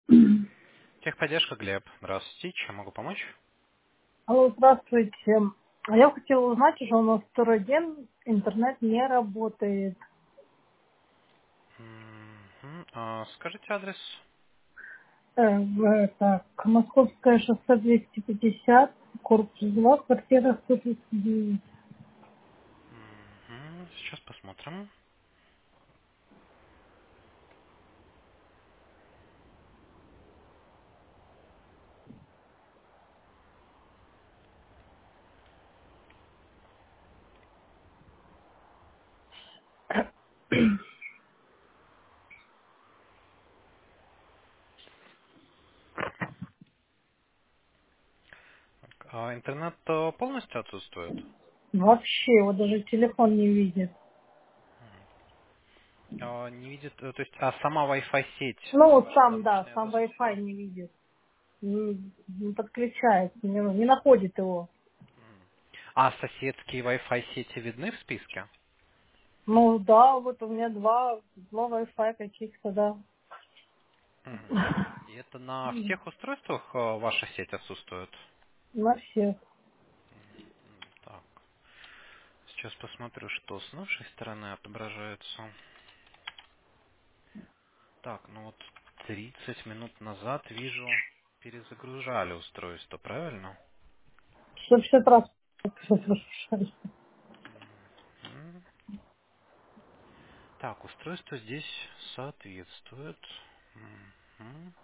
Техподдержка, Глеб. Здравствуйте. Чем могу помочь? Алло, здравствуйте. Я хотела узнать, уже у нас второй день интернет не работает. Скажите адрес. Так, Московское шоссе 250, корпус 2, квартира 139. Сейчас посмотрим. Интернет полностью отсутствует? Вообще, его даже телефон не видит. Не видит, то есть, сама Wi-Fi сеть Ну, вот ваша сам, да, домашняя сам Wi-Fi засуществует? не видит. Не подключается, не находит его. А соседские Wi-Fi сети видны в списке? Ну, да, вот у меня два Wi-Fi каких-то, да. Мгм. И это на всех устройствах ваша сеть отсутствует? На всех. Так, сейчас посмотрю, что с нашей стороны отображается. Так, ну вот 30 минут назад вижу, перезагружали устройство, правильно? 150 раз. М. Так, устройство здесь соответствует. Мгм.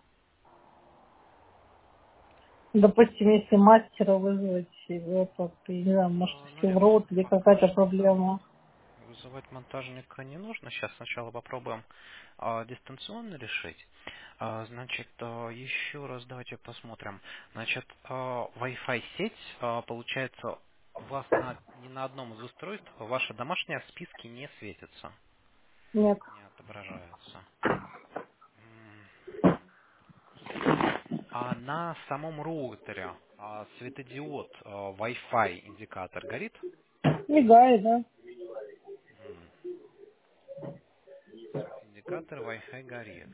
Допустим, если мастера вызвать, это, я не знаю, может, Ну, все в нет, рот или пока какая-то что проблема. вызывать монтажника не нужно. Сейчас сначала попробуем дистанционно решить. Значит, еще раз давайте посмотрим. Значит, Wi-Fi сеть, получается, у вас не на одном из устройств ваша домашняя в списке не светится, Нет. не отображается. А на самом роутере светодиод Wi-Fi индикатор горит? Мигает, да? М, Индикатор Wi-Fi горит.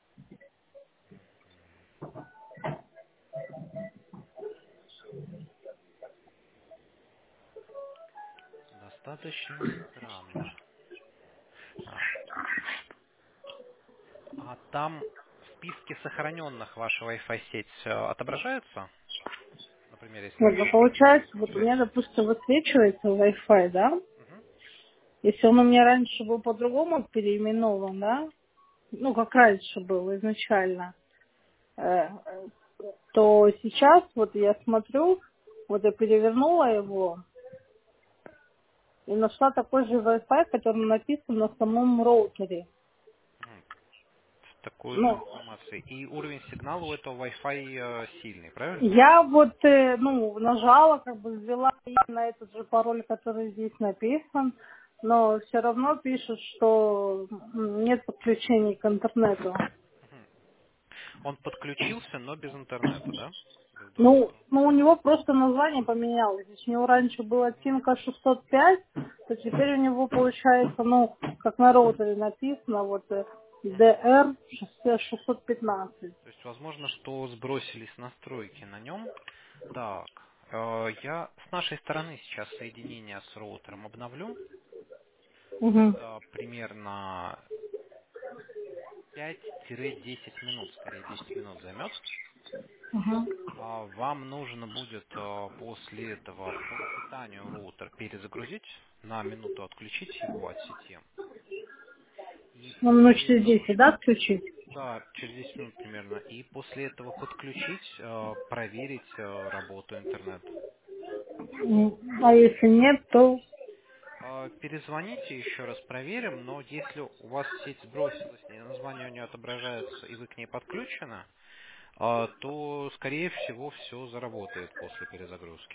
Достаточно странно. Так. А там в списке сохраненных ваша Wi-Fi сеть отображается? Например, если Вот, ну, нажать на нее. получается, вот у меня, допустим, высвечивается Wi-Fi, да? Мгм. Если он у меня раньше был по-другому переименован, да? Ну, как раньше был изначально, то сейчас вот я смотрю, вот я перевернула его и нашла такой же Wi-Fi, который написан на самом роутере. Мгм. С такой же Ну, информацией. И уровень сигнала у этого Wi-Fi сильный, правильно? я вот, ну, нажала, как бы ввела на этот же пароль, который здесь написан, но все равно пишет, что нет подключения к интернету. Мгм. Он подключился, но без интернета, да? Без Ну, доступа. ну, у него просто название поменялось. Если у него раньше была Мгм. Тинка 605, то теперь у него получается, ну, как на роутере написано, вот Мгм. DR 615. То есть, возможно, что сбросились настройки на нем. Так, я с нашей стороны сейчас соединение с роутером обновлю. Угу. Это примерно 5-10 минут, скорее 10 минут займет. Вам нужно будет после этого по питанию роутер перезагрузить, на минуту отключить его от сети. И Ну, минут после через этого, 10, да, отключить? да, через 10 минут примерно, и после этого подключить, проверить работу интернета. А если нет, то... Перезвоните, еще раз проверим, но если у вас сеть сбросилась, и название у нее отображается, и вы к ней подключены, то, скорее всего, все заработает после перезагрузки.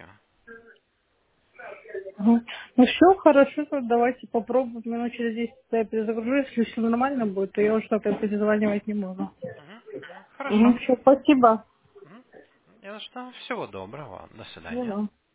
Мгм. Ну все, хорошо, то давайте попробуем. Минут через 10 я перезагружу. Если все нормально будет, то я уже только перезванивать не буду. Мгм, мгм. Хорошо. Все, спасибо. Мгм. Не за что. Всего доброго. До свидания. Ну, да.